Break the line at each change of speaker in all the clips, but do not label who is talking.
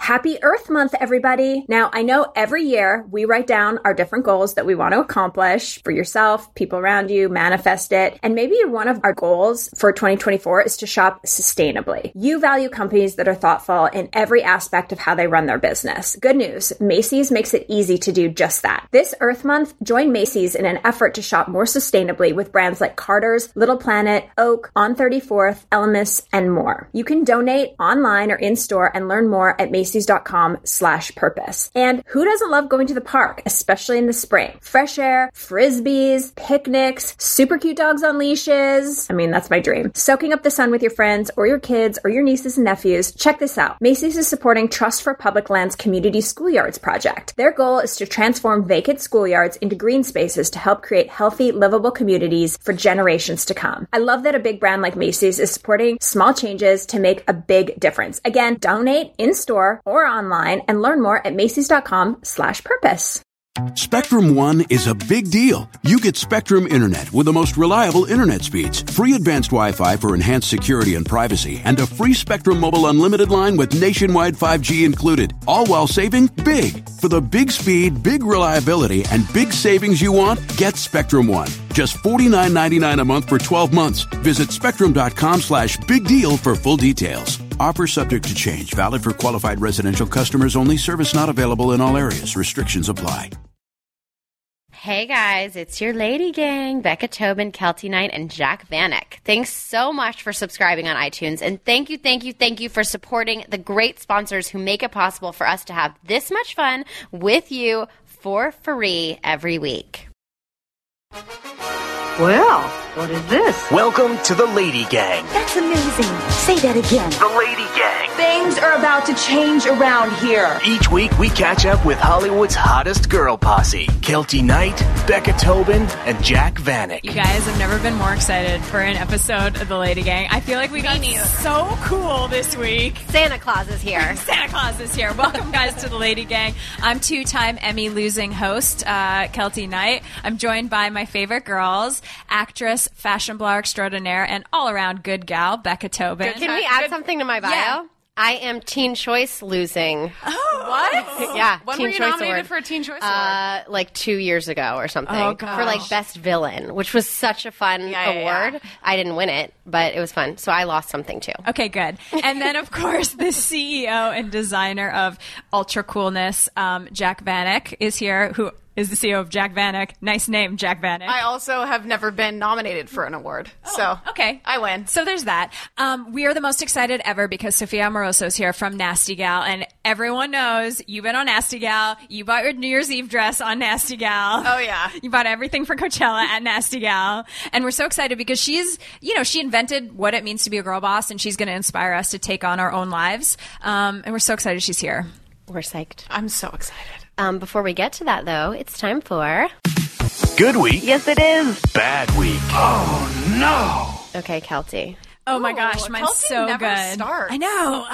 Happy Earth Month, everybody. Now, I know every year we write down our different goals that we want to accomplish for yourself, people around you, manifest it. And maybe one of our goals for 2024 is to shop sustainably. You value companies that are thoughtful in every aspect of how they run their business. Good news, Macy's makes it easy to do just that. This Earth Month, join Macy's in an effort to shop more sustainably with brands like Carter's, Little Planet, Oak, On 34th, Elemis, and more. You can donate online or in-store and learn more at Macys.com/purpose. And who doesn't love going to the park, especially in the spring? Fresh air, frisbees, picnics, super cute dogs on leashes. I mean, that's my dream. Soaking up the sun with your friends or your kids or your nieces and nephews. Check this out. Macy's is supporting Trust for Public Lands Community Schoolyards project. Their goal is to transform vacant schoolyards into green spaces to help create healthy, livable communities for generations to come. I love that a big brand like Macy's is supporting small changes to make a big difference. Again, donate in-store or online and learn more at Macys.com/purpose.
Spectrum One is a big deal. You get Spectrum Internet with the most reliable internet speeds, free advanced Wi-Fi for enhanced security and privacy, and a free Spectrum Mobile Unlimited line with nationwide 5G included, all while saving big. For the big speed, big reliability, and big savings you want, get Spectrum One. Just $49.99 a month for 12 months. Visit spectrum.com/big deal for full details. Offer subject to change. Valid for qualified residential customers only. Service not available in all areas. Restrictions apply.
Hey guys, it's your lady gang, Becca Tobin, Kelty Knight, and Jack Vanek. Thanks so much for subscribing on iTunes, and thank you for supporting the great sponsors who make it possible for us to have this much fun with you for free every week.
Well, what is this?
Welcome to the Lady Gang.
That's amazing. Say that again.
The Lady Gang.
Things are about to change around here.
Each week we catch up with Hollywood's hottest girl posse, Kelty Knight, Becca Tobin, and Jack Vanek.
You guys have never been more excited for an episode of the Lady Gang. I feel like we got so cool this week.
Santa Claus is here.
Santa Claus is here. Welcome, guys, to the Lady Gang. I'm two-time Emmy-losing host, Kelty Knight. I'm joined by my favorite girls, actress, fashion blogger extraordinaire, and all-around good gal, Becca Tobin.
Can we add something to my bio?
Yeah.
I am Teen Choice losing.
Oh,
what?
Yeah.
When
Teen
were you
Choice
nominated
Award.
for a Teen Choice Award?
Like 2 years ago or something.
Oh, gosh.
For like Best Villain, which was such a fun award.
Yeah.
I didn't win it, but it was fun. So I lost something too.
Okay, good. And then, of course, the CEO and designer of Ultra Coolness, Jack Vanek, is here, who is the CEO of Jack Vanek. Nice name, Jack Vanek.
I also have never been nominated for an award. So
okay.
I win.
So there's that. We are the most excited ever because Sophia Amoroso is here from Nasty Gal, and everyone knows you've been on Nasty Gal. You bought your New Year's Eve dress on Nasty Gal.
Oh, yeah.
You bought everything for Coachella at Nasty Gal. And we're so excited because she's, she invented what it means to be a girl boss, and she's going to inspire us to take on our own lives. And we're so excited she's here.
We're psyched.
I'm so excited.
Before we get to that, though, it's time for...
Good week.
Yes, it is.
Bad week. Oh, no.
Okay, Kelty.
Oh my gosh, mine's
Kelty
so
never
good.
starts.
I know.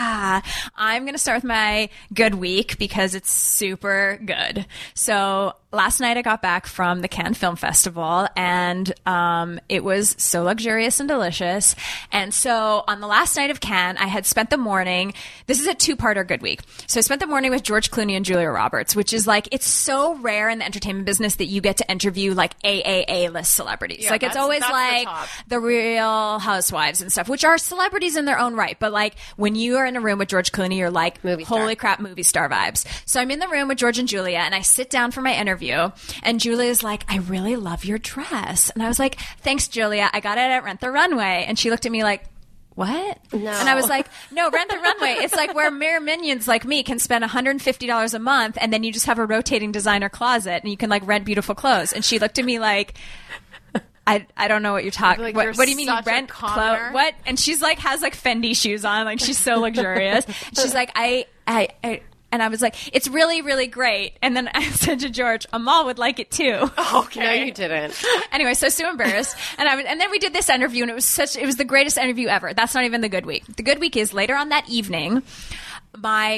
I'm going to start with my good week because it's super good. So last night I got back from the Cannes Film Festival, and it was so luxurious and delicious. And so on the last night of Cannes, I had spent the morning. This is a two-parter good week. So I spent the morning with George Clooney and Julia Roberts, which is like, it's so rare in the entertainment business that you get to interview like AAA-list celebrities.
Yeah,
like it's always
that's
like
the
the Real Housewives and stuff, which are celebrities in their own right. But like when you are in a room with George Clooney, you're like,
Movie star.
holy crap, movie star vibes. So I'm in the room with George and Julia, and I sit down for my interview, and Julia's like, I really love your dress. And I was like, thanks, Julia. I got it at Rent the Runway. And she looked at me like, what?
No.
And I was like, no, Rent the Runway. It's like where mere minions like me can spend $150 a month, and then you just have a rotating designer closet, and you can like rent beautiful clothes. And she looked at me like, I don't know what you're talking.
Like,
what do you mean you
such a
rent
con
clothes?
artist.
What? And she's like has like Fendi shoes on, like she's so luxurious. She's like, I and I was like, it's really, really great. And then I said to George, Amal would like it too.
Okay. No, you didn't.
Anyway, so embarrassed. And then we did this interview, and it was the greatest interview ever. That's not even the good week. The good week is later on that evening, my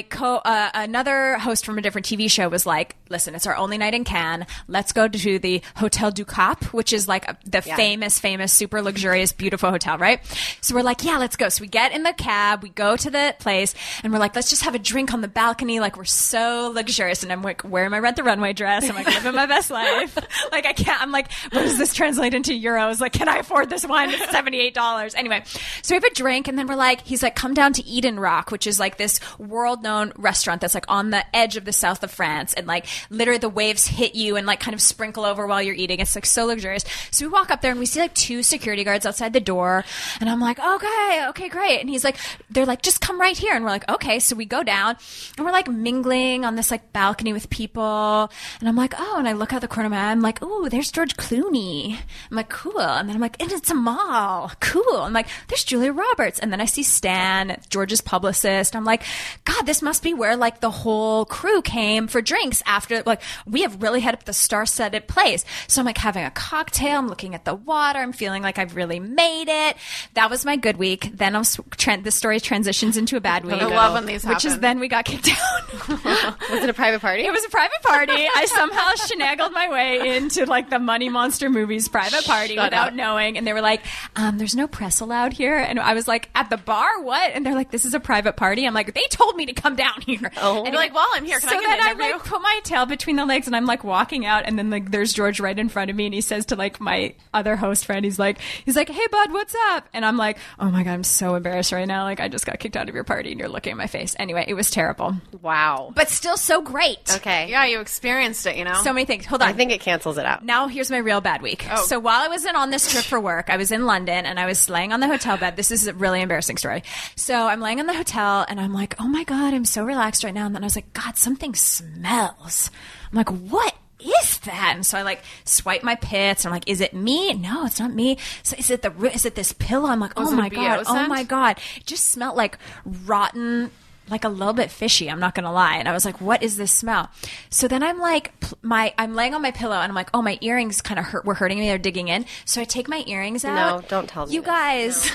another host from a different TV show was like, listen, it's our only night in Cannes. Let's go to the Hotel du Cap, which is like the famous, super luxurious, beautiful hotel, right? So we're like, yeah, let's go. So we get in the cab, we go to the place, and we're like, let's just have a drink on the balcony. Like, we're so luxurious. And I'm like, wearing my Rent the Runway dress. I'm like, living my best life. Like, I can't. I'm like, what does this translate into euros? Like, can I afford this wine? It's $78. Anyway, so we have a drink, and then we're like, he's like, come down to Eden Rock, which is like this world-known restaurant that's like on the edge of the south of France, and like literally the waves hit you and like kind of sprinkle over while you're eating. It's like so luxurious. So we walk up there and we see like 2 security guards outside the door, and I'm like, okay, great. And he's like, they're like, just come right here. And we're like, okay. So we go down and we're like mingling on this like balcony with people, and I'm like, oh, and I look out the corner of my eye, I'm like, oh, there's George Clooney. I'm like, cool. And then I'm like, and it's a mall. Cool. I'm like, there's Julia Roberts. And then I see Stan, George's publicist. I'm like, God, this must be where like the whole crew came for drinks after, like, we have really hit up the star-studded place. So I'm like having a cocktail. I'm looking at the water. I'm feeling like I've really made it. That was my good week. Then the story transitions into a bad week.
I love when these happen.
Which is then we got kicked out.
Was it a private party?
It was a private party. I somehow finagled my way into like the Money Monster movies private party without knowing. And they were like, there's no press allowed here. And I was like, at the bar? What? And they're like, this is a private party. I'm like, they told me to come down here.
Oh. And you're like, well, I'm here. Can I get an interview?
I like put my tail between the legs and I'm like walking out, and then like there's George right in front of me, and he says to like my other host friend, he's like, hey bud, what's up? And I'm like, oh my God, I'm so embarrassed right now. Like, I just got kicked out of your party and you're looking at my face. Anyway, it was terrible.
Wow.
But still so great.
Okay.
Yeah, you experienced it, you know?
So many things. Hold on.
I think it cancels it out.
Now here's my real bad week.
Oh.
So while I was on this trip for work, I was in London and I was laying on the hotel bed. This is a really embarrassing story. So I'm laying on the hotel and I'm like, oh my God, I'm so relaxed right now. And then I was like, God, something smells. I'm like, what is that? And so I like swipe my pits. And I'm like, is it me? No, it's not me. So is it this pillow? I'm like, oh my God. It just smelled like rotten, like a little bit fishy. I'm not going to lie. And I was like, what is this smell? So then I'm like, I'm laying on my pillow and I'm like, oh, my earrings kind of were hurting me. They're digging in. So I take my earrings out.
No, don't tell me.
You guys.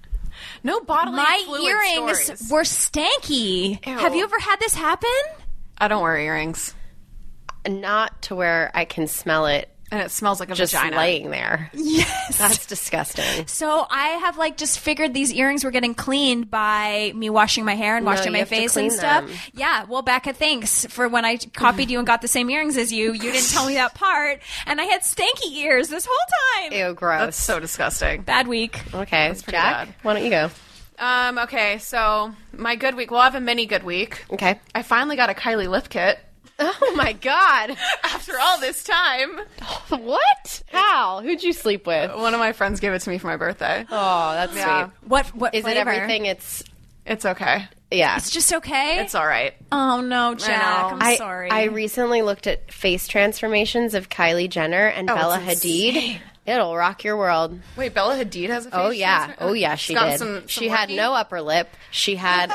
No bodily
my
fluid
earrings
stories.
were stanky.
Ew.
Have you ever had this happen?
I don't wear earrings.
Not to where I can smell it.
And it smells like a
just
vagina.
laying there.
Yes.
That's disgusting.
So I have like just figured these earrings were getting cleaned by me washing my hair and washing my face and stuff.
Them.
Yeah. Well, Becca, thanks for when I copied you and got the same earrings as you. You didn't tell me that part. And I had stanky ears this whole time.
Ew, gross.
That's so disgusting.
Bad week.
Okay,
pretty
Jack,
bad.
why don't you go?
Okay, so my good week. Well, I have a mini good week.
Okay.
I finally got a Kylie lip kit.
Oh my God.
After all this time.
What? How? Who'd you sleep with?
One of my friends gave it to me for my birthday.
Oh, that's
Yeah.
sweet.
What
Is
flavor?
it everything? It's
okay.
yeah.
It's just okay?
It's all right.
Oh, no, Jack.
know.
I'm sorry.
I recently looked at face transformations of Kylie Jenner and Bella
it's
Hadid.
insane.
It'll rock your world.
Wait, Bella Hadid has a face
Oh yeah,
transfer?
oh yeah, she
It's got
did.
some
She had
worky?
no upper lip. She had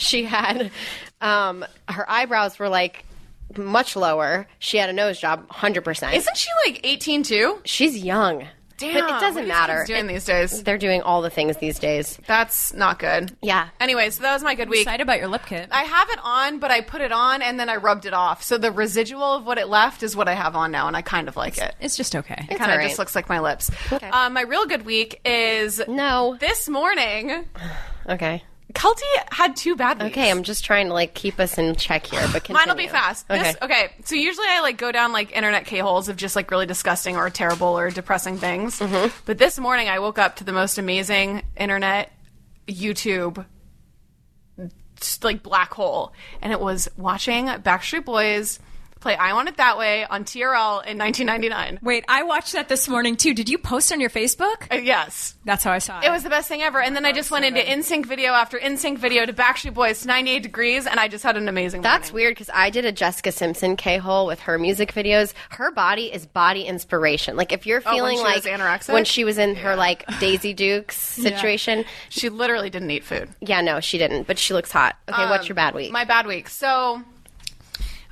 her eyebrows were like much lower. She had a nose job, 100%.
Isn't she like 18 too?
She's young.
Damn.
But it
what
doesn't
are these
matter.
kids doing these days?
They're doing all the things these days.
That's not good.
Yeah.
Anyways, so that was my good week.
excited about your lip kit.
I have it on, but I put it on and then I rubbed it off. So the residual of what it left is what I have on now, and I kind of like it.
It's just okay.
It kind
all
of
right.
just looks like my lips.
Okay.
My real good week is
No.
this morning.
Okay.
Kelty had 2 bad weeks.
Okay, I'm just trying to like keep us in check here, but continue.
Mine will be fast.
Okay.
Okay, so usually I like go down like internet K-holes of just like really disgusting or terrible or depressing things.
Mm-hmm.
But this morning I woke up to the most amazing internet YouTube just, like black hole, and it was watching Backstreet Boys play I Want It That Way on TRL in 1999.
Wait, I watched that this morning too. Did you post on your Facebook?
Yes.
That's how I saw it.
It was the best thing ever. And then I just went into NSYNC video after NSYNC video to Backstreet Boys to 98 Degrees, and I just had an amazing
That's
morning.
weird because I did a Jessica Simpson K-hole with her music videos. Her body is body inspiration. Like if you're
when
feeling
she
like
was anorexic?
when she was in her like Daisy Dukes situation.
She literally didn't eat food.
Yeah, no, she didn't, but she looks hot. Okay, what's your bad week?
My bad week. So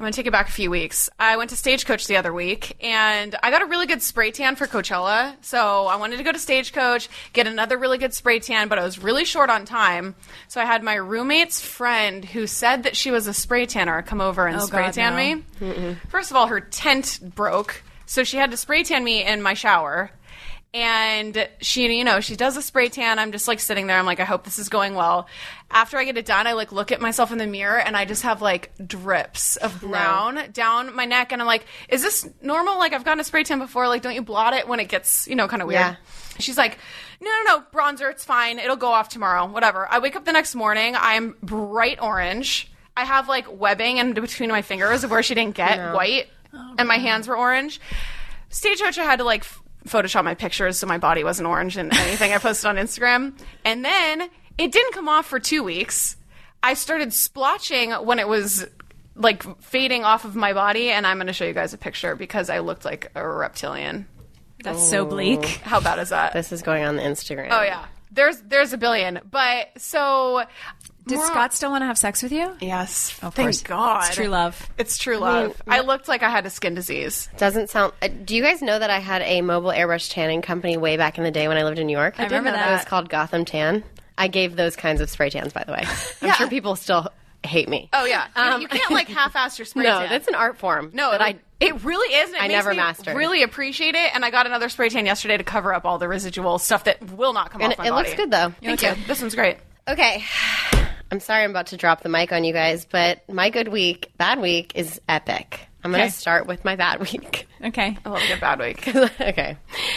I'm going to take it back a few weeks. I went to Stagecoach the other week, and I got a really good spray tan for Coachella. So I wanted to go to Stagecoach, get another really good spray tan, but I was really short on time. So I had my roommate's friend who said that she was a spray tanner come over and spray tan me. First of all, her tent broke, so she had to spray tan me in my shower. And she, she does a spray tan. I'm just like sitting there. I'm like, I hope this is going well. After I get it done, I like look at myself in the mirror and I just have like drips of brown down my neck. And I'm like, is this normal? Like I've gotten a spray tan before. Like, don't you blot it when it gets, kind of weird? Yeah. She's like, no, bronzer. It's fine. It'll go off tomorrow. Whatever. I wake up the next morning. I'm bright orange. I have like webbing in between my fingers where she didn't get white. And my hands were orange. Stagecoach, I had to like Photoshop my pictures so my body wasn't orange in anything I posted on Instagram. And then it didn't come off for 2 weeks. I started splotching when it was like fading off of my body, and I'm going to show you guys a picture because I looked like a reptilian.
That's so bleak.
How bad is that?
This is going on the Instagram.
Oh yeah. There's a billion. But so
did Scott still want to have sex with you?
Yes.
Of
Thank
course.
God.
It's true love.
It's true love. I looked like I had a skin disease.
Doesn't sound... do you guys know that I had a mobile airbrush tanning company way back in the day when I lived in New York?
I remember that.
It was called Gotham Tan. I gave those kinds of spray tans, by the way. I'm sure people still hate me.
Oh, yeah. You can't, like, half-ass your spray
No,
tan.
that's an art form.
No, it really is. And it
I
makes
never
me
mastered.
really appreciate it. And I got another spray tan yesterday to cover up all the residual stuff that will not come off my body.
It looks good, though.
Thank you. This one's great.
Okay. I'm sorry I'm about to drop the mic on you guys, but my bad week is epic. I'm going to start with my bad week.
Okay.
I love a good bad week.
Okay.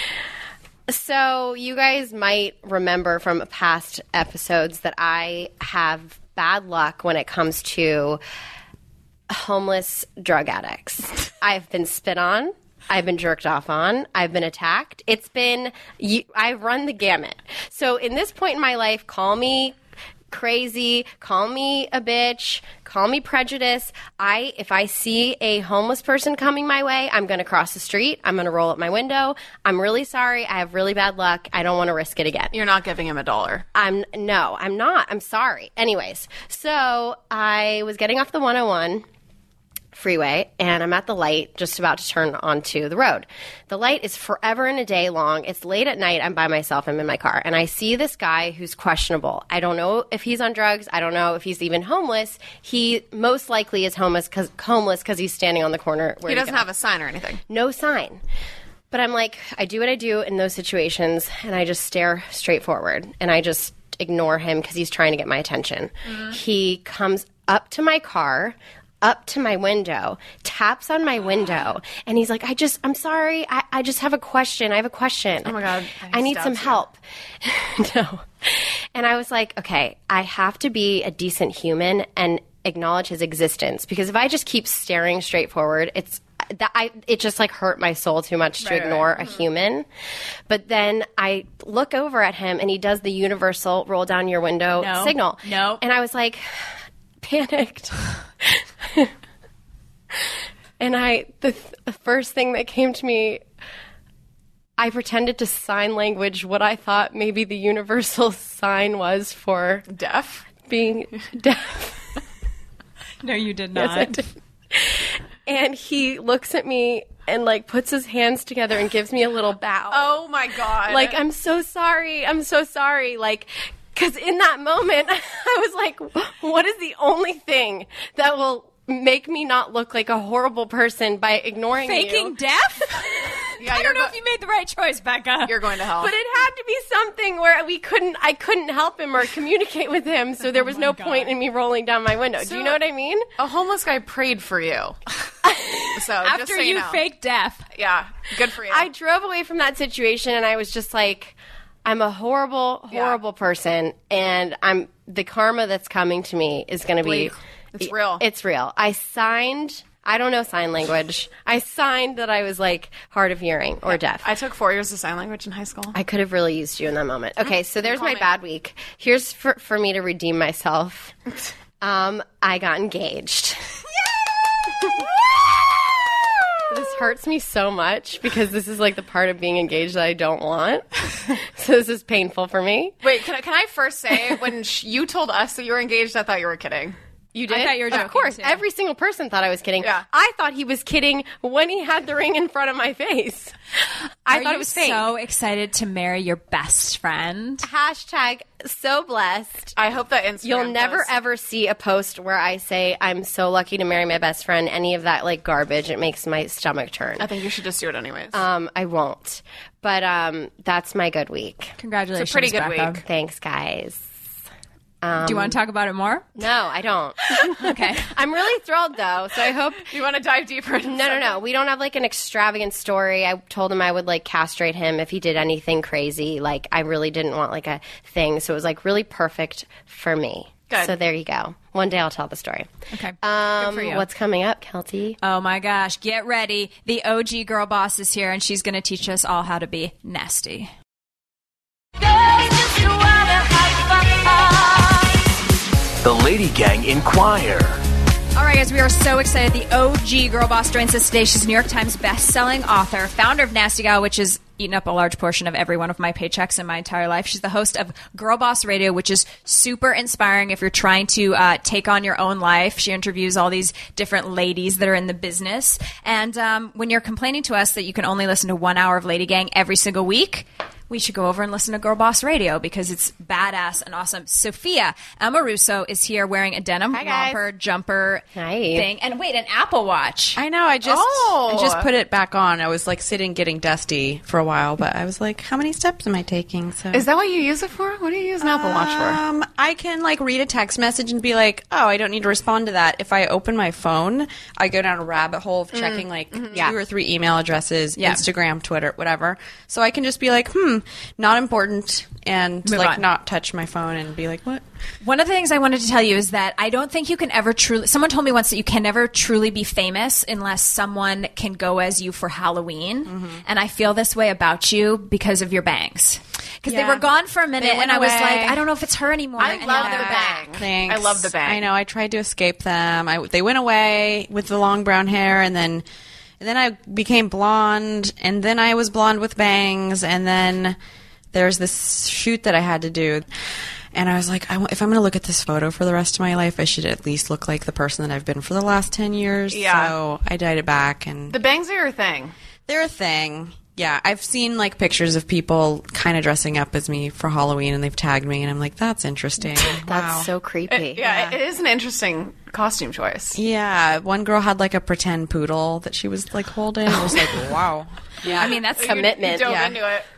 So you guys might remember from past episodes that I have bad luck when it comes to homeless drug addicts. I've been spit on. I've been jerked off on. I've been attacked. I've run the gamut. So in this point in my life, call me crazy, call me a bitch, call me prejudiced. If I see a homeless person coming my way, I'm going to cross the street. I'm going to roll up my window. I'm really sorry. I have really bad luck. I don't want to risk it again.
You're not giving him $1.
No, I'm not. I'm sorry. Anyways, so I was getting off the 101 freeway, and I'm at the light just about to turn onto the road. The light is forever and a day long. It's late at night. I'm by myself. I'm in my car, and I see this guy who's questionable. I don't know if he's on drugs. I don't know if he's even homeless. He most likely is homeless because he's standing on the corner.
He doesn't have a sign or anything.
No sign. But I'm like, I do what I do in those situations, and I just stare straight forward, and I just ignore him because he's trying to get my attention. He comes up to my car, up to my window, taps on my window, and he's like, I'm sorry, I just have a question. I have a question.
Oh my God.
I need some help. No. And I was like, okay, I have to be a decent human and acknowledge his existence, because if I just keep staring straight forward, it just like hurt my soul too much to ignore a human. But then I look over at him and he does the universal roll down your window signal.
No.
And I was like, panicked. And the first thing that came to me, I pretended to sign language what I thought maybe the universal sign was for
deaf,
being deaf.
No, you did not.
Yes, I did. And he looks at me and like puts his hands together and gives me a little bow.
Oh my God.
Like, I'm so sorry. I'm so sorry. Like, because in that moment, I was like, what is the only thing that will make me not look like a horrible person by ignoring
Faking
you?
deaf?
Yeah,
I don't know if you made the right choice, Becca.
You're going to hell.
But it had to be something where I couldn't help him or communicate with him, so there was no point in me rolling down my window. Do you know what I mean?
A homeless guy prayed for you. So
After
just so you know.
faked deaf.
Yeah, good for you.
I drove away from that situation, and I was just like, I'm a horrible, horrible person, and the karma that's coming to me is going to be...
It's real.
It's real. I don't know sign language. I signed that I was like hard of hearing or deaf.
I took 4 years of sign language in high school.
I could have really used you in that moment. Okay, so there's my bad week. Here's for me to redeem myself. I got engaged. This hurts me so much because this is like the part of being engaged that I don't want. So this is painful for me.
Wait, can I first say, when you told us that you were engaged, I thought you were kidding.
You did?
I thought you were joking,
Of course.
too.
Every single person thought I was kidding.
Yeah.
I thought he was kidding when he had the ring in front of my face. I thought it was fake.
so excited to marry your best friend?
Hashtag so blessed.
I hope that Instagram
You'll never
post-
ever see a post where I say I'm so lucky to marry my best friend. Any of that like garbage, it makes my stomach turn.
I think you should just do it anyways.
I won't. But that's my good week.
Congratulations,
It's a pretty good
Becca.
week.
Thanks, guys.
Do you want to talk about it more?
No, I don't.
Okay.
I'm really thrilled though, so I hope.
you want to dive deeper into
No. We don't have like an extravagant story. I told him I would like castrate him if he did anything crazy. Like I really didn't want like a thing, so it was like really perfect for me.
Good.
So there you go. One day I'll tell the story.
Okay. Good for you.
What's coming up, Kelty?
Oh my gosh, get ready. The OG girl boss is here and she's going to teach us all how to be nasty.
The Lady Gang Inquire.
All right, guys, we are so excited. The OG girl boss joins us today. She's a New York Times best-selling author, founder of Nasty Gal, which has eaten up a large portion of every one of my paychecks in my entire life. She's the host of Girl Boss Radio, which is super inspiring if you're trying to take on your own life. She interviews all these different ladies that are in the business. And when you're complaining to us that you can only listen to 1 hour of Lady Gang every single week, we should go over and listen to Girl Boss Radio because it's badass and awesome. Sophia Amoruso is here wearing a denim
Hi, guys.
romper jumper
Hi.
thing. And wait, an Apple Watch.
I know. I just
Oh.
I just put it back on. I was like sitting getting dusty for a while, but I was like, how many steps am I taking? So
Is that what you use it for? What do you use an Apple Watch for?
I can like read a text message and be like, oh, I don't need to respond to that. If I open my phone, I go down a rabbit hole of checking like 2 or 3 email addresses, Instagram, Twitter, whatever. So I can just be like, not important, and
Move
like
on.
not touch my phone and be like, what?
One of the things I wanted to tell you is that I don't think you can ever truly. Someone told me once that you can never truly be famous unless someone can go as you for Halloween. And I feel this way about you because of your bangs. Because they were gone for a minute,
They went
and I was
away.
like, I don't know if it's her anymore.
I
And
love
now
the
they're
bang.
back.
Thanks.
I love the bang.
I know. I tried to escape them. They went away with the long brown hair, and then I became blonde, and then I was blonde with bangs, and then there's this shoot that I had to do. And I was like, if I'm going to look at this photo for the rest of my life, I should at least look like the person that I've been for the last 10 years.
Yeah.
So I dyed it back, and
The bangs are your thing.
they're a thing. Yeah, I've seen like pictures of people kind of dressing up as me for Halloween, and they've tagged me, and I'm like, that's interesting.
That's so creepy.
It is an interesting costume choice.
Yeah, one girl had like a pretend poodle that she was like holding. I was like, wow.
Yeah. I mean, that's
Commitment.
You dove
Yeah.
into it.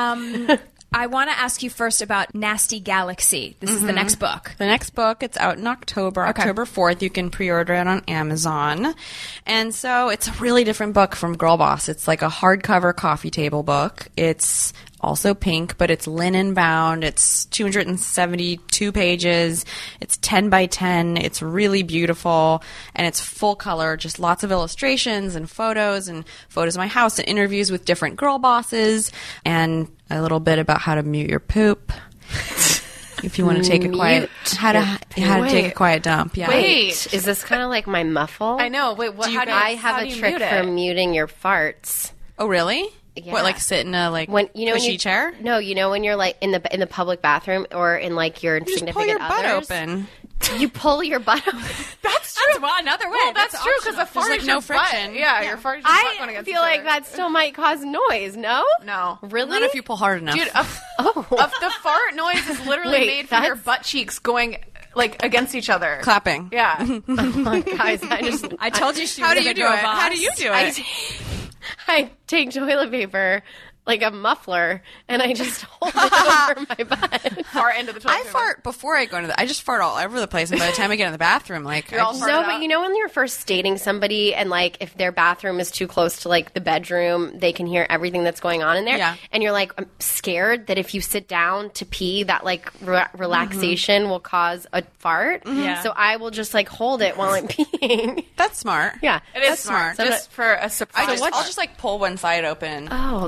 I want to ask you first about Nasty Galaxy. This is the next book.
The next book, it's out in October, October 4th. You can pre-order it on Amazon. And so it's a really different book from Girl Boss. It's like a hardcover coffee table book. It's also pink, but it's linen bound. It's 272 pages. It's 10 by 10. It's really beautiful, and it's full color, just lots of illustrations and photos of my house and interviews with different girl bosses, and a little bit about how to mute your poop. If you want to take a quiet, how to take a quiet dump. Yeah.
Wait.
Is this kind of like my muffle?
I know. Wait, what? How do you,
I have
how do
a
you
trick
mute
for
it?
muting your farts.
Oh, really?
Yeah.
What, like sit in a like
When you know when
cushy
you,
chair?
No, you know when you're like in the public bathroom or in like your
Just
significant
pull your butt
others,
open.
You pull your butt open.
That's true.
That's another way.
Well, that's true because the fart
like
is
no
your
friction.
Butt. Yeah, your fart is your butt going
I
against
feel
each
like
other.
that still might cause noise. No,
No.
really.
Not if you pull hard enough.
Dude,
Oh.
the fart noise is literally
Wait,
made from your
that's-
butt cheeks going like against each other.
Clapping.
Yeah.
Guys,
I told you she
How
was
do
a
you
good
do
girl
it?
boss.
How do you do
I
it?
I take toilet paper, like a muffler, and I just hold it over my butt.
Fart into the toilet
I
paper.
fart before I go into I just fart all over the place, and by the time I get in the bathroom, like,
You're all
I just,
farted
No,
out.
but you know when you're first dating somebody and like if their bathroom is too close to like the bedroom, they can hear everything that's going on in there.
Yeah.
And you're like, I'm scared that if you sit down to pee, that like relaxation will cause a fart.
Yeah.
So I will just like hold it while I'm peeing.
that's smart.
Yeah.
It is
That's smart.
Just for a surprise.
I'll just like pull one side open.
Oh, that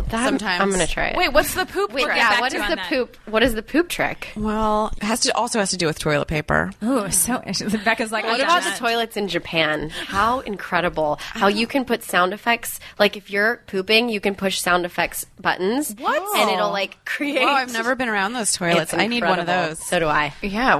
sometimes.
I'm gonna try it.
Wait, what's the poop?
Wait,
trick?
yeah.
back
What
to you
is
on
the
that.
poop? What is the poop trick?
Well, it also has to do with toilet paper.
Ooh, so Becca's like,
What
I've
about
done
the
that.
toilets in Japan? How incredible! How you can put sound effects. Like if you're pooping, you can push sound effects buttons.
What?
And it'll like create.
Oh, I've never been around those toilets.
It's
I need one of
incredible.
those.
So do I.
Yeah,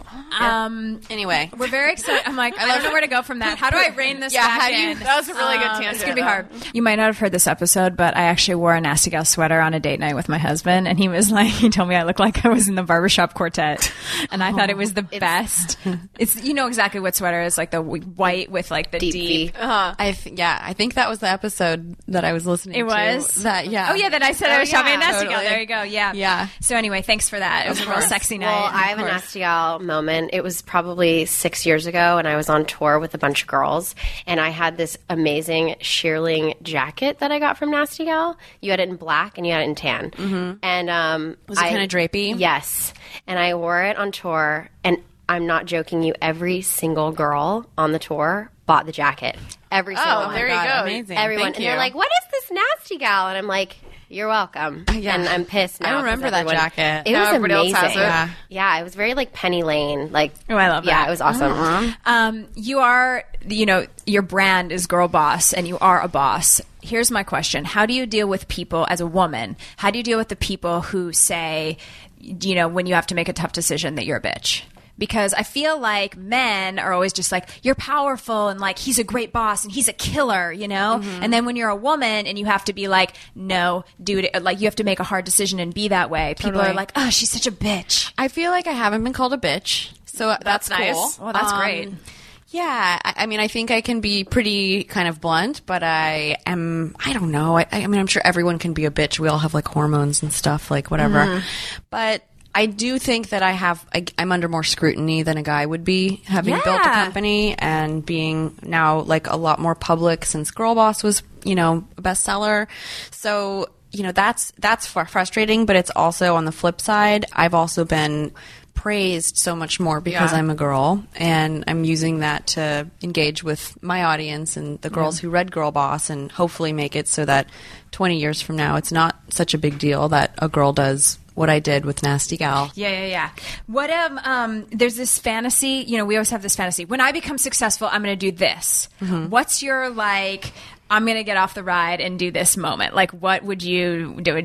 wow.
Anyway,
We're very excited. I'm like, I don't know where to go from that. How do I rein this
Yeah,
back
how do you-
in?
That was a really good tangent.
It's going to be hard. You might not have heard this episode, but I actually wore a Nasty Gal sweater on a date night with my husband, and he was like, he told me I looked like I was in the barbershop quartet, and I thought it was the best. It's, you know exactly what sweater is, like the white with like the deep.
I think that was the episode that I was listening
It
to.
was?
That, yeah.
Oh, yeah, that I said I was shopping at Nasty Gal.
totally.
There you go. Yeah.
Yeah.
So anyway, thanks for that. It was a real sexy night.
Well, I have a Nasty Gal moment. It was probably 6 years ago, and I was on tour with a bunch of girls, and I had this amazing shearling jacket that I got from Nasty Gal. You had it in black, and you had it in tan. Mm-hmm. And
Was it kind of drapey?
Yes. And I wore it on tour, and I'm not joking you, every single girl on the tour bought the jacket. Every single one.
there you
God,
go.
Amazing.
Everyone.
Thank
and
you.
they're like, what is this Nasty Gal? And I'm like, you're welcome.
Yeah.
And I'm pissed now.
I remember
'cause
that
everyone-
jacket.
It
Now
was
everybody else
amazing.
has it.
Yeah, it was very like Penny Lane. Like,
Oh, I love that.
Yeah, it was awesome.
You are, you know, your brand is Girl Boss, and you are a boss. Here's my question. How do you deal with people as a woman? How do you deal with the people who say, you know, when you have to make a tough decision that you're a bitch? Because I feel like men are always just like, you're powerful and like, he's a great boss and he's a killer, you know? And then when you're a woman and you have to be like, no, dude, like you have to make a hard decision and be that way. People
Totally.
are like, oh, she's such a bitch.
I feel like I haven't been called a bitch, so that's
nice.
cool.
Well, that's great.
Yeah, I mean, I think I can be pretty kind of blunt, but I don't know. I mean, I'm sure everyone can be a bitch. We all have like hormones and stuff, like whatever. But I do think that I'm under more scrutiny than a guy would be, having built a company and being now like a lot more public since Girl Boss was, you know, a bestseller. So, you know, that's frustrating, but it's also on the flip side. I've also been praised so much more because I'm a girl, and I'm using that to engage with my audience and the girls who read Girl Boss, and hopefully make it so that 20 years from now it's not such a big deal that a girl does what I did with Nasty Gal.
Yeah. What there's this fantasy, you know, we always have this fantasy. When I become successful, I'm going to do this. What's your like, I'm going to get off the ride and do this moment? Like, what would you do?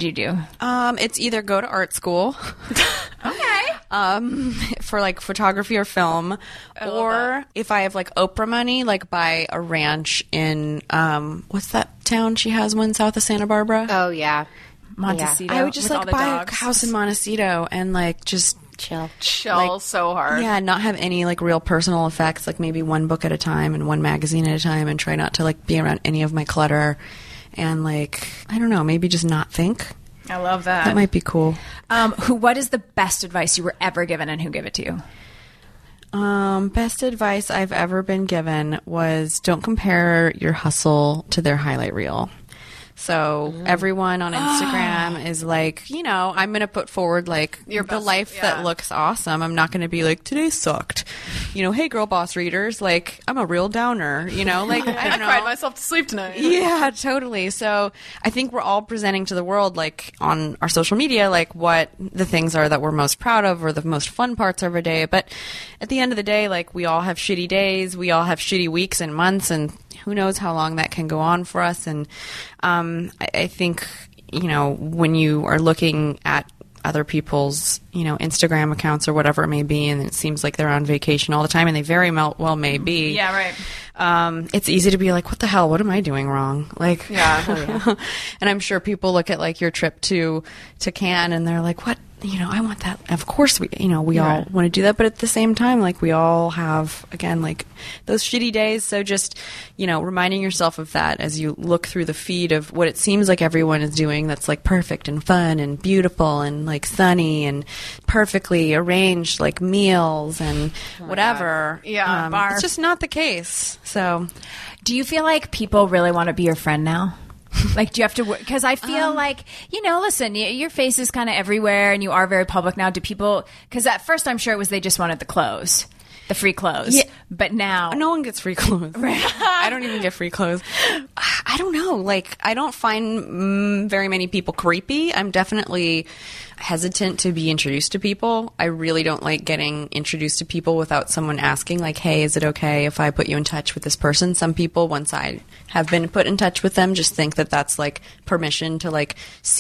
It's either go to art school for like photography or film, or if I have like Oprah money, like buy a ranch in what's that town she has one south of Santa Barbara?
Oh, yeah.
Montecito.
I would just
with all
like
the
buy
dogs.
a house in Montecito and like just
Chill.
Chill so hard.
yeah, not have any like real personal effects, like maybe one book at a time and one magazine at a time, and try not to like be around any of my clutter, and like I don't know, maybe just not think.
I love that.
That might be cool.
What is the best advice you were ever given, and who gave it to you?
Best advice I've ever been given was don't compare your hustle to their highlight reel. So everyone on Instagram is like, you know, I'm going to put forward like
Your
the
best-
life
yeah.
that looks awesome. I'm not going to be like, today sucked. You know, hey, Girl Boss readers, like I'm a real downer, you know, like I
I
don't know.
cried myself to sleep tonight.
Yeah, totally. So I think we're all presenting to the world, like on our social media, like what the things are that we're most proud of or the most fun parts of our day. But at the end of the day, like we all have shitty days, we all have shitty weeks and months, and who knows how long that can go on for us. And I think, you know, when you are looking at other people's, you know, Instagram accounts or whatever it may be, and it seems like they're on vacation all the time, and they very well may be.
Yeah, right.
It's easy to be like, what the hell? What am I doing wrong? Like,
Yeah.
and I'm sure people look at like your trip to Cannes and they're like, what? You know, I want that. Of course, we all want to do that. But at the same time, like we all have, again, like those shitty days. So just, you know, reminding yourself of that as you look through the feed of what it seems like everyone is doing that's like perfect and fun and beautiful and like sunny and perfectly arranged like meals and whatever.
Yeah.
It's just not the case. So
Do you feel like people really want to be your friend now? Like, do you have to work? Because I feel like, you know, listen, your face is kind of everywhere and you are very public now. Do people, because at first I'm sure it was they just wanted the clothes, the free clothes.
Yeah.
But now.
no one gets free clothes. I don't even get free clothes. I don't know. Like, I don't find very many people creepy. I'm definitely hesitant to be introduced to people. I really don't like getting introduced to people without someone asking, like, hey, is it okay if I put you in touch with this person? Some people, once I have been put in touch with them, just think that that's, like, permission to, like,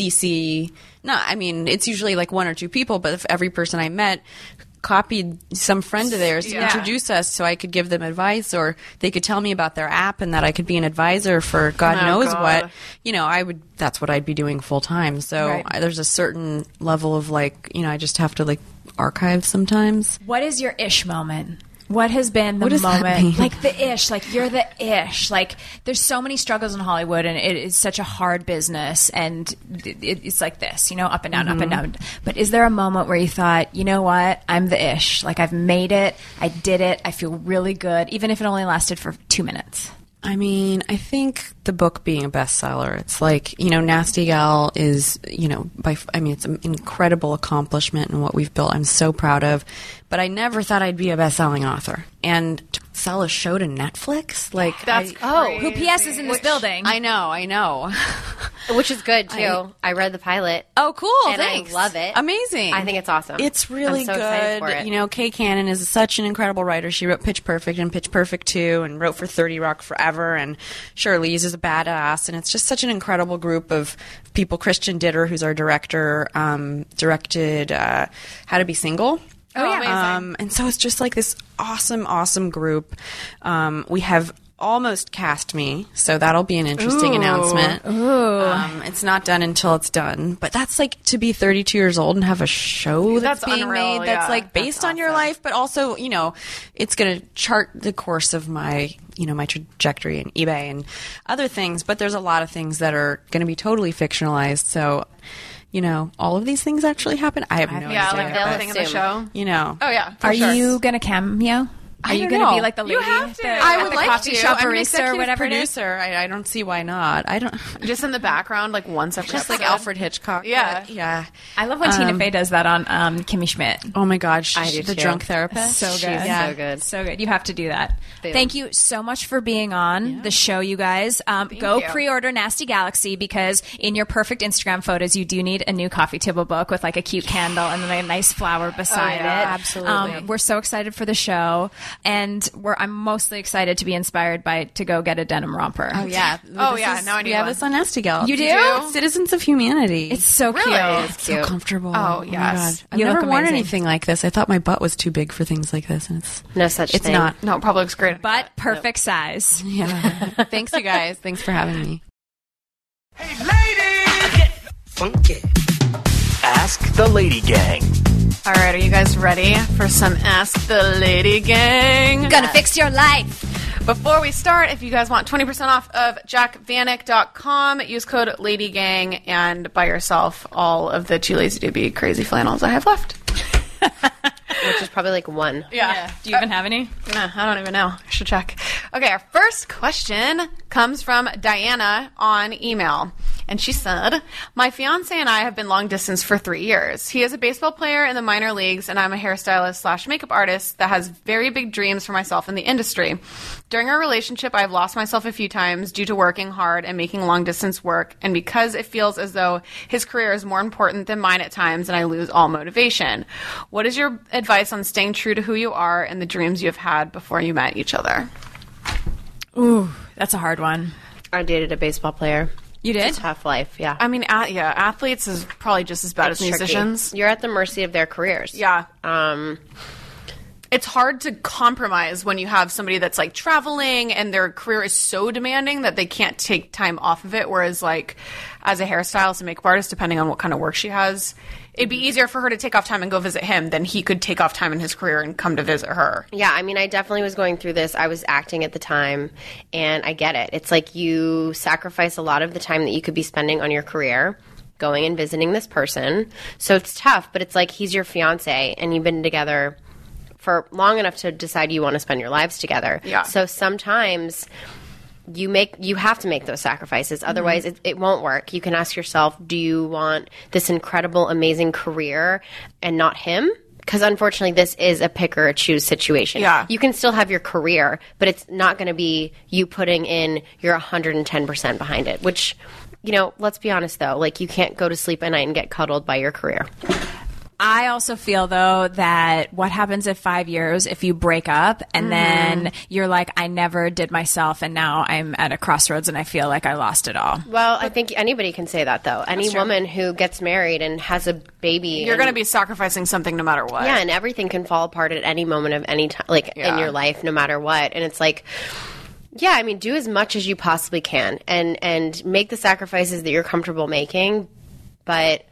CC. No, I mean, it's usually, like, one or two people, but if every person I met copied some friend of theirs to introduce us so I could give them advice, or they could tell me about their app and that I could be an advisor for God knows what, you know, that's what I'd be doing full time. So there's a certain level of, like, you know, I just have to, like, archive sometimes.
What is your ish moment? What has been the
What does that
moment?
mean?
Like the ish, like you're the ish. Like there's so many struggles in Hollywood, and it is such a hard business, and it's like this, you know, up and down, up and down. But is there a moment where you thought, you know what, I'm the ish. Like I've made it, I did it, I feel really good, even if it only lasted for 2 minutes?
I mean, I think the book being a bestseller, it's like, you know, Nasty Gal is, you know, it's an incredible accomplishment in what we've built. I'm so proud of, but I never thought I'd be a best-selling author. And to sell a show to Netflix, like,
That's
who PS is in this building?
I know.
Which is good, too. I read the pilot.
Oh, cool.
And
thanks.
I love it.
Amazing.
I think it's awesome.
It's really
I'm so excited for
good.
it.
You know, Kay Cannon is such an incredible writer. She wrote Pitch Perfect and Pitch Perfect 2 and wrote for 30 Rock forever. And Charlize is a badass. And it's just such an incredible group of people. Christian Ditter, who's our director, directed How to Be Single.
Oh, yeah.
And so it's just like this awesome group. We have almost cast me, so that'll be an interesting announcement. It's not done until it's done, but that's like to be 32 years old and have a show that's being
unreal,
made that's like
that's
based on your life, but also, you know, it's going to chart the course of my, you know, my trajectory in eBay and other things, but there's a lot of things that are going to be totally fictionalized. So, you know, all of these things actually happen. I have no idea.
Yeah, like everything in the show.
You know.
Oh, yeah.
Are you going to cameo? Are you going to be like the lady?
You have to.
I would
the
like
coffee
to.
shop
I'm an
barista or
executive
whatever
producer. I don't see why not. I don't.
Just in the background, like once every
Just like
episode.
Alfred Hitchcock.
Yeah.
Yeah.
I love when Tina Fey does that on Kimmy Schmidt.
Oh my God.
I do
the
too.
drunk therapist.
So good.
She's so good.
So good. You have to do that.
Boom.
Thank you so much for being on the show, you guys. Go
you.
pre-order Nasty Galaxy, because in your perfect Instagram photos, you do need a new coffee table book with like a cute candle and then a nice flower beside it.
Absolutely.
We're so excited for the show, and I'm mostly excited to be inspired to go get a denim romper.
Oh yeah.
Oh, yeah. Now I need
We have
one.
this on Nasty Gal.
You do?
Citizens of Humanity.
It's so cute.
It's
so
cute.
comfortable.
Oh,
my
yes.
God. I've
You
never
look
worn
amazing.
anything like this. I thought my butt was too big for things like this, and it's
No such
it's
thing.
not.
No, it probably looks great.
But perfect size.
Yeah. Thanks, you guys. Thanks for having me.
Hey, ladies! Get funky. Ask the Lady Gang.
All right, are you guys ready for some Ask the Lady Gang?
Gonna fix your life.
Before we start, if you guys want 20% off of jackvanek.com, use code LadyGang and buy yourself all of the Too Lazy to Be crazy flannels I have left.
Which is probably like one.
Yeah.
Do you even have any?
I don't even know. I should check. Okay, our first question comes from Diana on email. And she said, my fiance and I have been long distance for 3 years. He is a baseball player in the minor leagues, and I'm a hairstylist / makeup artist that has very big dreams for myself in the industry. During our relationship, I've lost myself a few times due to working hard and making long distance work, and because it feels as though his career is more important than mine at times, and I lose all motivation. What is your advice on staying true to who you are and the dreams you have had before you met each other?
Ooh, that's a hard one.
I dated a baseball player.
You did?
It's a tough life, yeah.
I mean, athletes is probably just as bad
It's
as
tricky.
musicians.
You're at the mercy of their careers.
Yeah. It's hard to compromise when you have somebody that's like traveling and their career is so demanding that they can't take time off of it. Whereas like as a hairstylist and makeup artist, depending on what kind of work she has, it'd be easier for her to take off time and go visit him than he could take off time in his career and come to visit her.
Yeah, I mean, I definitely was going through this. I was acting at the time, and I get it. It's like you sacrifice a lot of the time that you could be spending on your career going and visiting this person. So it's tough, but it's like he's your fiance, and you've been together for long enough to decide you want to spend your lives together.
Yeah.
So sometimes you have to make those sacrifices. Otherwise, it won't work. You can ask yourself, do you want this incredible, amazing career and not him? because unfortunately this is a pick or a choose situation.
Yeah.
You can still have your career, but it's not going to be you putting in your 110% behind it, which, you know, let's be honest though, like you can't go to sleep at night and get cuddled by your career.
I also feel, though, that what happens in 5 years if you break up and then you're like, I never did myself and now I'm at a crossroads and I feel like I lost it all.
Well, I think anybody can say that, though. Any woman who gets married and has a baby.
You're going to be sacrificing something no matter what.
Yeah, and everything can fall apart at any moment of any time, like in your life, no matter what. And it's like, yeah, I mean, do as much as you possibly can and make the sacrifices that you're comfortable making, but,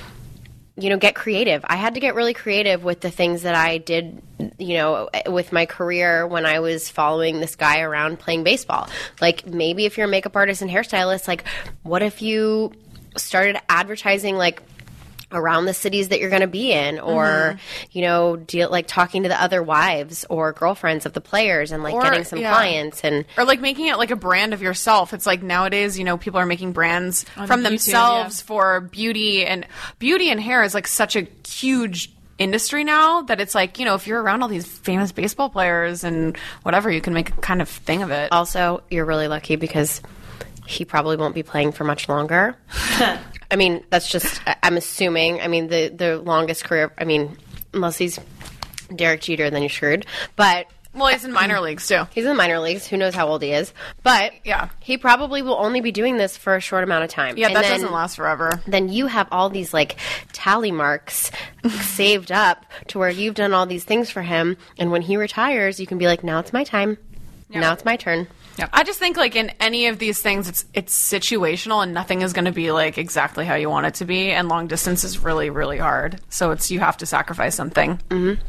you know, get creative. I had to get really creative with the things that I did, you know, with my career when I was following this guy around playing baseball. Like, maybe if you're a makeup artist and hairstylist, like, what if you started advertising, like, around the cities that you're going to be in, or, you know, talking to the other wives or girlfriends of the players and, like, getting some clients.
Or, like, making it, like, a brand of yourself. It's like nowadays, you know, people are making brands from themselves for beauty. And beauty and hair is, like, such a huge industry now that it's like, you know, if you're around all these famous baseball players and whatever, you can make a kind of thing of it.
Also, you're really lucky because he probably won't be playing for much longer. I mean, that's just, I'm assuming. I mean, the longest career, I mean, unless he's Derek Jeter, then you're screwed. But
well, he's in minor leagues, too.
He's in the minor leagues. Who knows how old he is. But
yeah,
he probably will only be doing this for a short amount of time.
Yeah, and that doesn't last forever.
Then you have all these, like, tally marks saved up to where you've done all these things for him. And when he retires, you can be like, now it's my time. Yep. Now it's my turn.
Yep. I just think, like, in any of these things, it's situational and nothing is going to be, like, exactly how you want it to be. And long distance is really, really hard. So you have to sacrifice something.
Mm-hmm.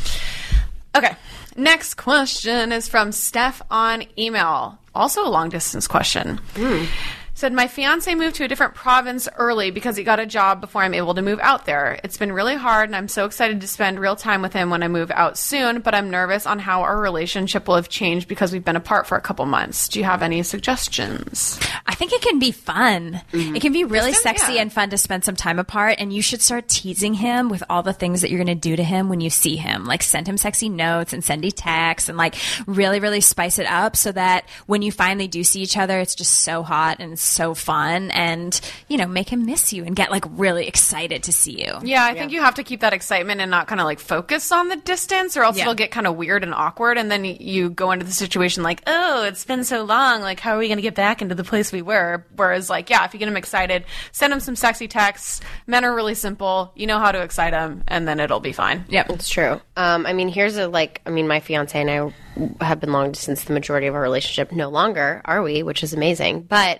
Okay. Next question is from Steph on email. Also a long distance question. Said, my fiance moved to a different province early because he got a job before I'm able to move out there. It's been really hard, and I'm so excited to spend real time with him when I move out soon, but I'm nervous on how our relationship will have changed because we've been apart for a couple months. Do you have any suggestions?
I think it can be fun. It can be really sexy and fun to spend some time apart, and you should start teasing him with all the things that you're going to do to him when you see him. Like, send him sexy notes and send him texts and, like, really, really spice it up so that when you finally do see each other, it's just so hot and so fun, and, you know, make him miss you and get, like, really excited to see you.
Yeah, I think you have to keep that excitement and not kind of, like, focus on the distance, or else it'll get kind of weird and awkward, and then you go into the situation like, oh, it's been so long, like, how are we going to get back into the place we were? Whereas, like, yeah, if you get him excited, send him some sexy texts. Men are really simple. You know how to excite him, and then it'll be fine.
Yep, it's true. I mean, my fiance and I have been long distance the majority of our relationship. No longer are we, which is amazing. But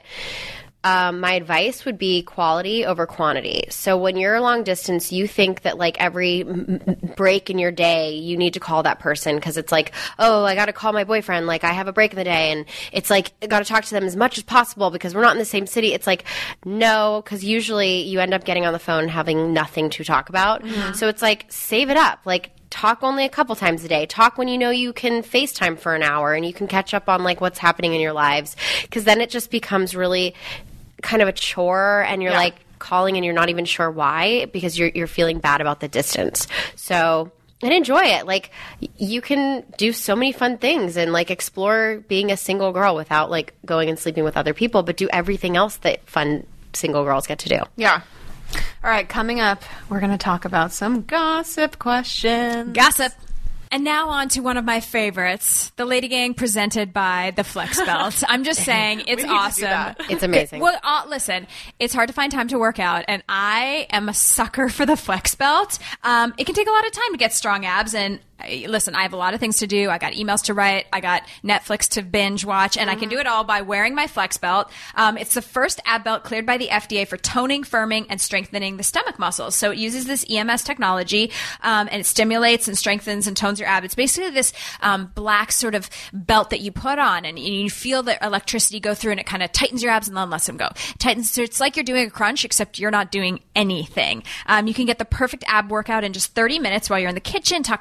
my advice would be quality over quantity. So when you're long distance, you think that, like, every break in your day, you need to call that person because it's like, oh, I got to call my boyfriend. Like, I have a break in the day. And it's like, I got to talk to them as much as possible because we're not in the same city. It's like, no, because usually you end up getting on the phone and having nothing to talk about. Mm-hmm. So it's like, save it up. Like, talk only a couple times a day. Talk when you know you can FaceTime for an hour and you can catch up on, like, what's happening in your lives. Because then it just becomes really kind of a chore, and you're like calling and you're not even sure why because you're feeling bad about the distance. So, and enjoy it. Like, you can do so many fun things and, like, explore being a single girl without, like, going and sleeping with other people, but do everything else that fun single girls get to do.
Yeah. All right, coming up, we're going to talk about some gossip questions.
Gossip. And now on to one of my favorites, the Lady Gang presented by the Flex Belt. I'm just saying, it's awesome.
It's amazing.
Well, listen, it's hard to find time to work out, and I am a sucker for the Flex Belt. It can take a lot of time to get strong abs, and listen, I have a lot of things to do. I got emails to write. I got Netflix to binge watch, and I can do it all by wearing my Flex Belt. It's the first ab belt cleared by the FDA for toning, firming, and strengthening the stomach muscles. So it uses this EMS technology, and it stimulates and strengthens and tones your ab. It's basically this black sort of belt that you put on, and you feel the electricity go through, and it kind of tightens your abs and then lets them go. Tightens, so it's like you're doing a crunch, except you're not doing anything. You can get the perfect ab workout in just 30 minutes while you're in the kitchen, talking on your phone,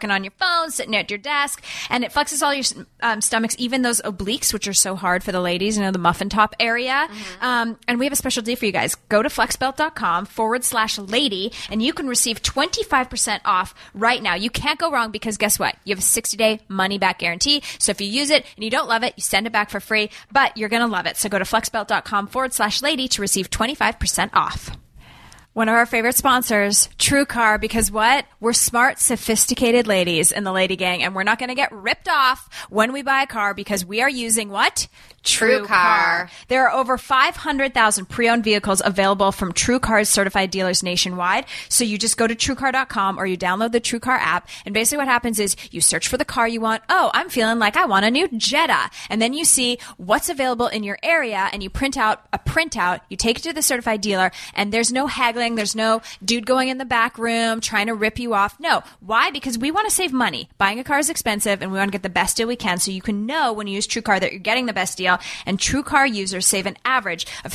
phone, sitting at your desk, and it flexes all your stomachs, even those obliques, which are so hard for the ladies, the muffin top area. And we have a special deal for you guys. Go to flexbelt.com/lady, and you can receive 25% off right now. You can't go wrong because guess what? You have a 60-day money-back guarantee. So if you use it and you don't love it, you send it back for free, but you're going to love it. So go to flexbelt.com/lady to receive 25% off. One of our favorite sponsors, TrueCar, because what? We're smart, sophisticated ladies in the Lady Gang, and we're not going to get ripped off when we buy a car because we are using what?
TrueCar.
There are over 500,000 pre-owned vehicles available from TrueCar's certified dealers nationwide. So you just go to TrueCar.com or you download the TrueCar app, and basically what happens is you search for the car you want. Oh, I'm feeling like I want a new Jetta. And then you see what's available in your area, and you print out a printout. You take it to the certified dealer, and there's no haggling. There's no dude going in the back room trying to rip you off. No. Why? Because we want to save money. Buying a car is expensive, and we want to get the best deal we can, so you can know when you use TrueCar that you're getting the best deal. And TrueCar users save an average of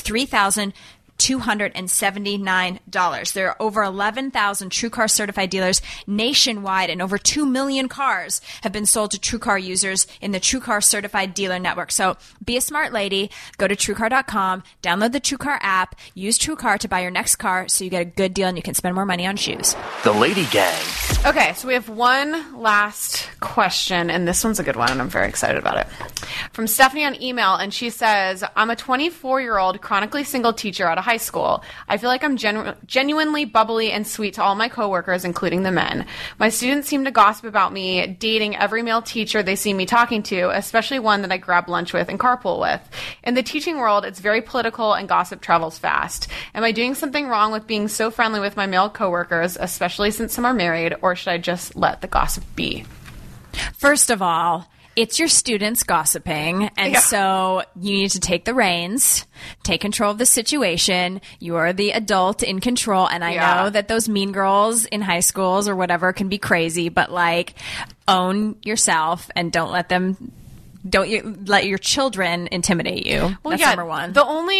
$3,279. There are over 11,000 TrueCar certified dealers nationwide, and over 2 million cars have been sold to TrueCar users in the TrueCar certified dealer network. So be a smart lady. Go to TrueCar.com, download the TrueCar app, use TrueCar to buy your next car so you get a good deal and you can spend more money on shoes.
The Lady Gang.
Okay, so we have one last question, and this one's a good one, and I'm very excited about it. From Stephanie on email, and she says, I'm a 24-year-old chronically single teacher out of high school. I feel like I'm genuinely bubbly and sweet to all my coworkers, including the men. My students seem to gossip about me dating every male teacher they see me talking to, especially one that I grab lunch with and carpool with. In the teaching world, it's very political and gossip travels fast. Am I doing something wrong with being so friendly with my male coworkers, especially since some are married, or should I just let the gossip be?
First of all, it's your students gossiping, and so you need to take the reins, take control of the situation. You are the adult in control, and I know that those mean girls in high schools or whatever can be crazy, but own yourself and don't let your children intimidate you.
Well,
that's number one.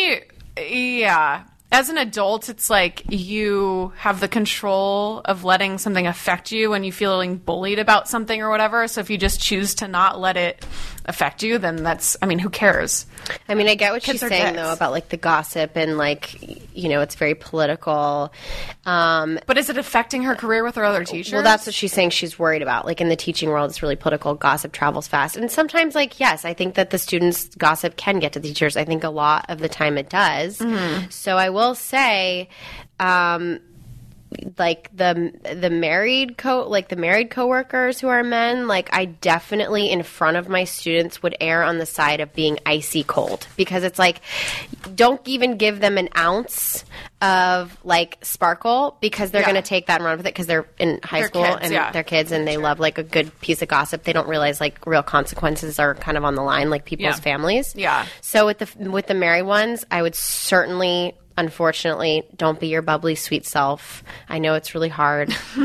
As an adult, it's like you have the control of letting something affect you when you're feeling bullied about something or whatever. So if you just choose to not let it affect you, then who cares?
I get what she's saying, though, about the gossip and it's very political.
But is it affecting her career with her other teachers?
Well, that's what she's saying she's worried about. In the teaching world, it's really political. Gossip travels fast. And sometimes, yes, I think that the students' gossip can get to the teachers. I think a lot of the time it does. Mm-hmm. So I will say, the married coworkers who are men, I definitely in front of my students would err on the side of being icy cold, because it's don't even give them an ounce of sparkle, because they're going to take that and run with it, because they're in high school and they're kids and they love a good piece of gossip. They don't realize real consequences are kind of on the line, people's families.
Yeah.
So with the married ones, I would certainly, unfortunately, don't be your bubbly, sweet self. I know it's really hard.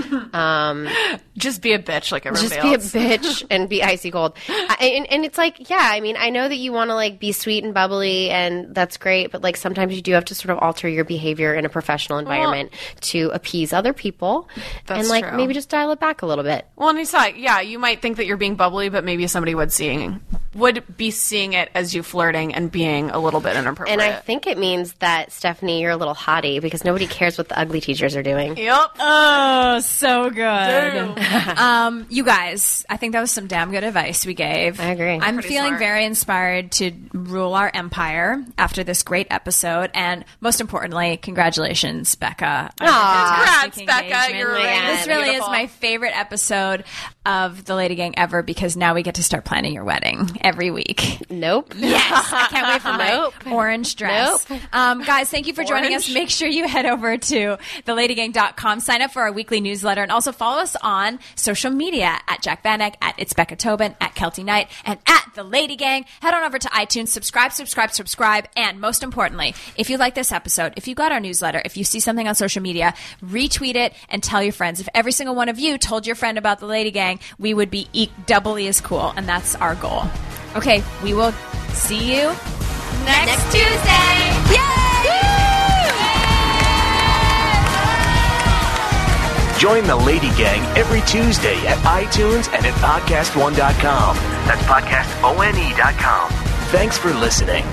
Just be a bitch like everybody
else. Just be a bitch and be icy cold. And it's I know that you want to be sweet and bubbly, and that's great, but sometimes you do have to sort of alter your behavior in a professional environment to appease other people.
That's
and
true.
Maybe just dial it back a little bit.
Well, and it's you might think that you're being bubbly, but maybe somebody would be seeing it as you flirting and being a little bit inappropriate.
And I think it means that, Stephanie, you're a little hottie, because nobody cares what the ugly teachers are doing.
Yep.
Oh, so good. You guys, I think that was some damn good advice we gave.
I agree.
I'm
Pretty
feeling
smart.
very inspired to rule our empire after this great episode, and most importantly, congratulations, Becca.
Congrats, Becca. You're
This really is my favorite episode of the Lady Gang ever, because now we get to start planning your wedding every week.
Nope.
Yes. I can't wait for my orange dress.
Nope.
Guys, thank you for joining us. Make sure you head over to theladygang.com, sign up for our weekly newsletter, and also follow us on social media at Jack Vanek, at It's Becca Tobin, at Kelty Knight, and at The Lady Gang. Head on over to iTunes, subscribe, and most importantly, if you like this episode, if you got our newsletter, if you see something on social media, retweet it and tell your friends. If every single one of you told your friend about The Lady Gang, we would be doubly as cool, and that's our goal. Okay, we will see you next Tuesday. Yay!
Join the Lady Gang every Tuesday at iTunes and at podcastone.com. That's podcastone.com. Thanks for listening.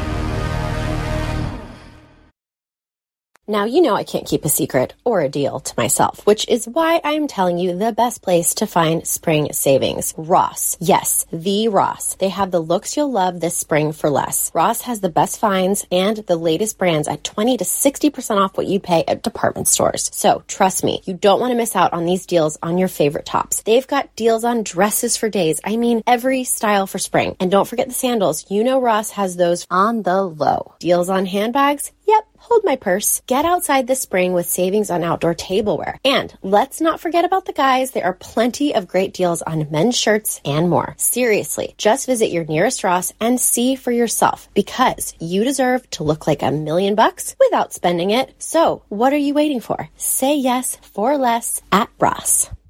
Now, you know I can't keep a secret or a deal to myself, which is why I'm telling you the best place to find spring savings. Ross. Yes, the Ross. They have the looks you'll love this spring for less. Ross has the best finds and the latest brands at 20 to 60% off what you'd pay at department stores. So, trust me, you don't want to miss out on these deals on your favorite tops. They've got deals on dresses for days. I mean, every style for spring. And don't forget the sandals. You know Ross has those on the low. Deals on handbags? Yep. Hold my purse. Get outside this spring with savings on outdoor tableware. And let's not forget about the guys. There are plenty of great deals on men's shirts and more. Seriously, just visit your nearest Ross and see for yourself, because you deserve to look like $1 million without spending it. So what are you waiting for? Say yes for less at Ross.